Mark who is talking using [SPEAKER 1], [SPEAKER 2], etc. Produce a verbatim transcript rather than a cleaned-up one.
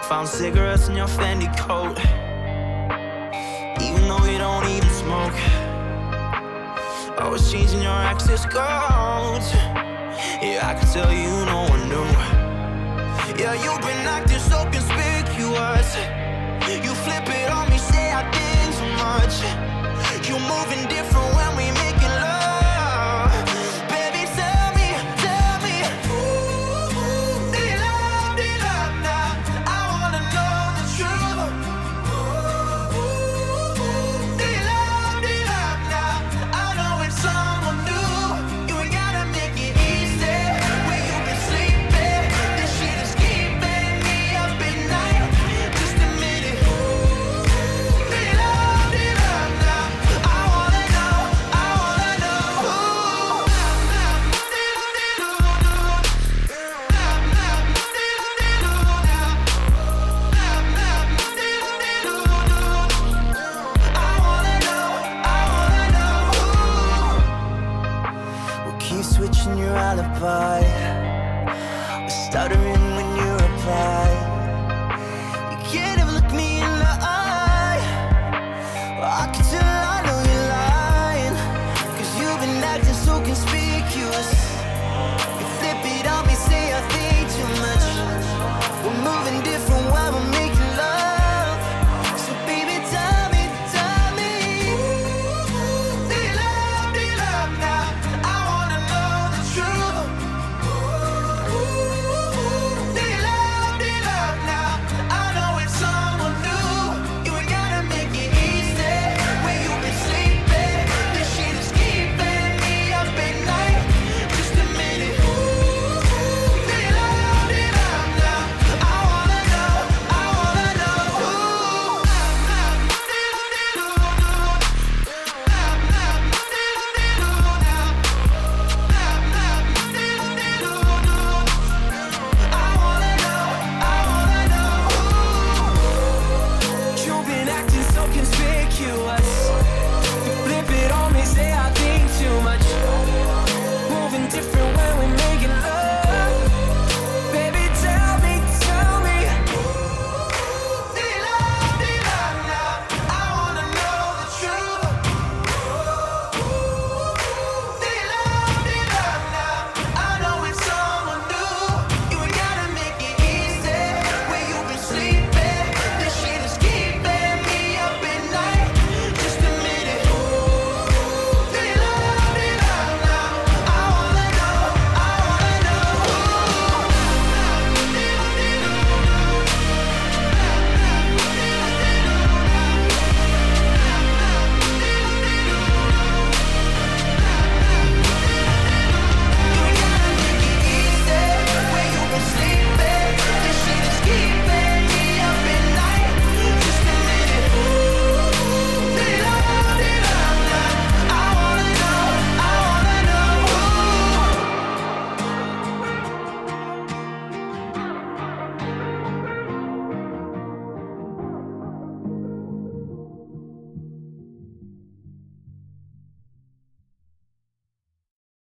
[SPEAKER 1] Found cigarettes in your Fendi coat, even though you don't even smoke. Always changing your access codes. Yeah, I can tell you no one knew. Yeah, you've been acting so conspicuous. You flip it on me, say I think too much. You moving different when we making love. Baby, tell me, tell me, ooh, do you love, do you love now? I wanna know the truth. Ooh, do you love, do you love now? I know it's someone new. You ain't gotta make it easy. Where you been sleeping? This shit is keeping me up at night. Just admit it. Do you love, do you love now? I wanna know, I wanna know. I wanna know, I wanna know. We'll keep switching your alibi. We're stuttering